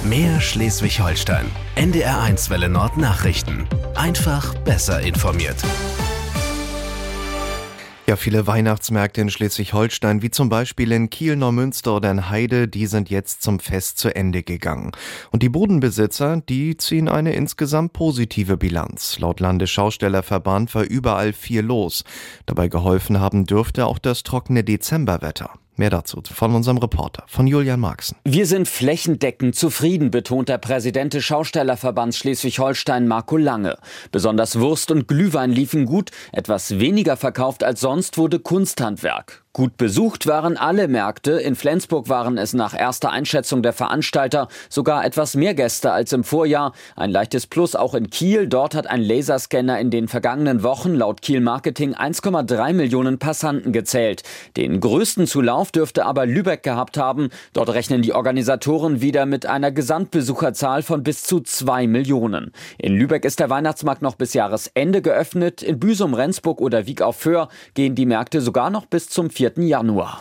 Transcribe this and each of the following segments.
Mehr Schleswig-Holstein. NDR1 Welle Nord Nachrichten. Einfach besser informiert. Ja, viele Weihnachtsmärkte in Schleswig-Holstein, wie zum Beispiel in Kiel, Neumünster oder in Heide, die sind jetzt zum Fest zu Ende gegangen. Und die Budenbesitzer, die ziehen eine insgesamt positive Bilanz. Laut Landesschaustellerverband war überall viel los. Dabei geholfen haben dürfte auch das trockene Dezemberwetter. Mehr dazu von unserem Reporter, von Julian Marxen. Wir sind flächendeckend zufrieden, betont der Präsident des Schaustellerverbands Schleswig-Holstein, Marco Lange. Besonders Wurst und Glühwein liefen gut, etwas weniger verkauft als sonst wurde Kunsthandwerk. Gut besucht waren alle Märkte. In Flensburg waren es nach erster Einschätzung der Veranstalter sogar etwas mehr Gäste als im Vorjahr. Ein leichtes Plus auch in Kiel. Dort hat ein Laserscanner in den vergangenen Wochen laut Kiel Marketing 1,3 Millionen Passanten gezählt. Den größten Zulauf dürfte aber Lübeck gehabt haben. Dort rechnen die Organisatoren wieder mit einer Gesamtbesucherzahl von bis zu 2 Millionen. In Lübeck ist der Weihnachtsmarkt noch bis Jahresende geöffnet. In Büsum, Rendsburg oder Wiek auf Föhr gehen die Märkte sogar noch bis zum 4. Januar.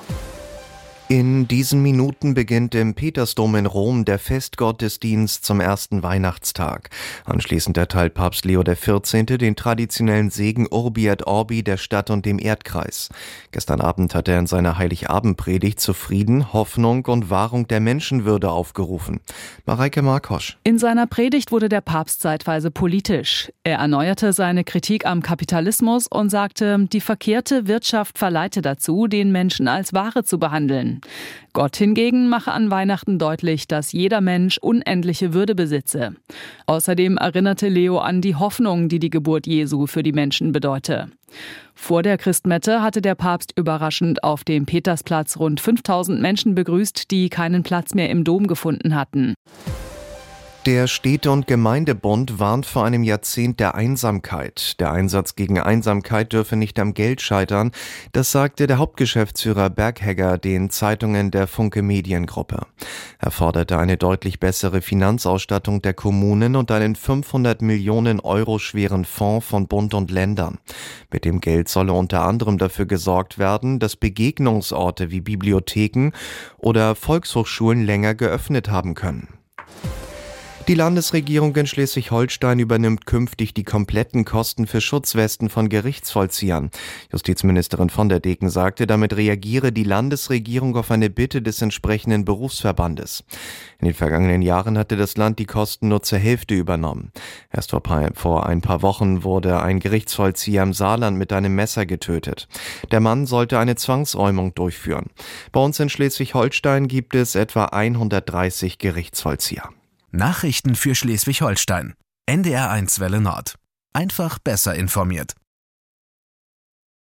In diesen Minuten beginnt im Petersdom in Rom der Festgottesdienst zum ersten Weihnachtstag. Anschließend erteilt Papst Leo XIV. Den traditionellen Segen Urbi et Orbi der Stadt und dem Erdkreis. Gestern Abend hat er in seiner Heiligabendpredigt zu Frieden, Hoffnung und Wahrung der Menschenwürde aufgerufen. Mareike Markosch. In seiner Predigt wurde der Papst zeitweise politisch. Er erneuerte seine Kritik am Kapitalismus und sagte, die verkehrte Wirtschaft verleite dazu, den Menschen als Ware zu behandeln. Gott hingegen mache an Weihnachten deutlich, dass jeder Mensch unendliche Würde besitze. Außerdem erinnerte Leo an die Hoffnung, die die Geburt Jesu für die Menschen bedeute. Vor der Christmette hatte der Papst überraschend auf dem Petersplatz rund 5000 Menschen begrüßt, die keinen Platz mehr im Dom gefunden hatten. Der Städte- und Gemeindebund warnt vor einem Jahrzehnt der Einsamkeit. Der Einsatz gegen Einsamkeit dürfe nicht am Geld scheitern. Das sagte der Hauptgeschäftsführer Berghegger den Zeitungen der Funke Mediengruppe. Er forderte eine deutlich bessere Finanzausstattung der Kommunen und einen 500 Millionen Euro schweren Fonds von Bund und Ländern. Mit dem Geld solle unter anderem dafür gesorgt werden, dass Begegnungsorte wie Bibliotheken oder Volkshochschulen länger geöffnet haben können. Die Landesregierung in Schleswig-Holstein übernimmt künftig die kompletten Kosten für Schutzwesten von Gerichtsvollziehern. Justizministerin von der Degen sagte, damit reagiere die Landesregierung auf eine Bitte des entsprechenden Berufsverbandes. In den vergangenen Jahren hatte das Land die Kosten nur zur Hälfte übernommen. Erst vor ein paar Wochen wurde ein Gerichtsvollzieher im Saarland mit einem Messer getötet. Der Mann sollte eine Zwangsräumung durchführen. Bei uns in Schleswig-Holstein gibt es etwa 130 Gerichtsvollzieher. Nachrichten für Schleswig-Holstein. NDR1 Welle Nord. Einfach besser informiert.